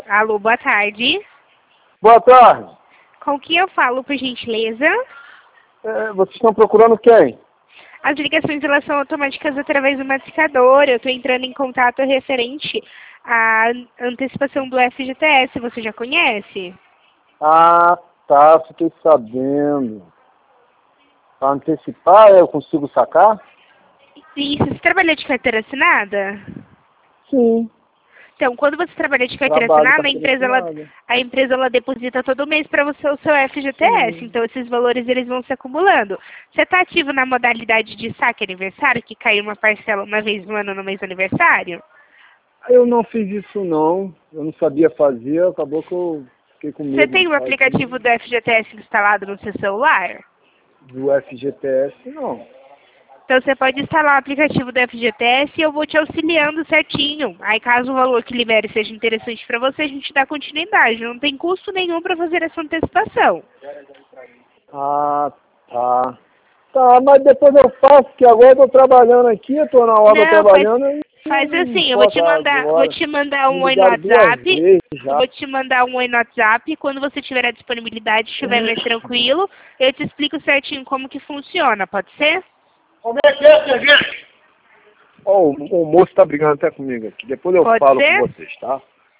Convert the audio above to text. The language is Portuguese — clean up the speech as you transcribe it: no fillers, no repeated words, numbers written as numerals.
Alô, boa tarde. Boa tarde. Com quem eu falo, por gentileza? Vocês estão procurando quem? As ligações elas são automáticas através do massificador. Eu estou entrando em contato referente à antecipação do FGTS. Você já conhece? Ah, tá, fiquei sabendo. Para antecipar, eu consigo sacar? Isso. Você trabalha de carteira assinada? Sim. Então, quando você trabalha de carteira Trabalho assinada, carteira assinada. a empresa ela deposita todo mês para você o seu FGTS. Sim. Então, esses valores eles vão se acumulando. Você está ativo na modalidade de saque aniversário, que cai uma parcela uma vez no ano no mês do aniversário? Eu não fiz isso não. Eu não sabia fazer, acabou que eu fiquei com Você medo tem de o fazer. aplicativo do FGTS instalado no seu celular? Do FGTS, não. Então você pode instalar o aplicativo do FGTS e eu vou te auxiliando certinho. Aí caso o valor que libere seja interessante para você, a gente dá continuidade. Não tem custo nenhum para fazer essa antecipação. Ah, tá. Tá, mas depois eu faço, porque agora eu tô trabalhando aqui, eu tô na obra Não, trabalhando e faz não assim, eu posso vou agora. te mandar Me um oi no ligaram duas WhatsApp. vezes Eu já. vou te mandar um oi no WhatsApp. Quando você tiver a disponibilidade, estiver mais tranquilo, eu te explico certinho como que funciona, pode ser? Como é que é, sergente? Ó, o moço tá brigando até comigo aqui. Depois eu Pode falo com ser? vocês, tá?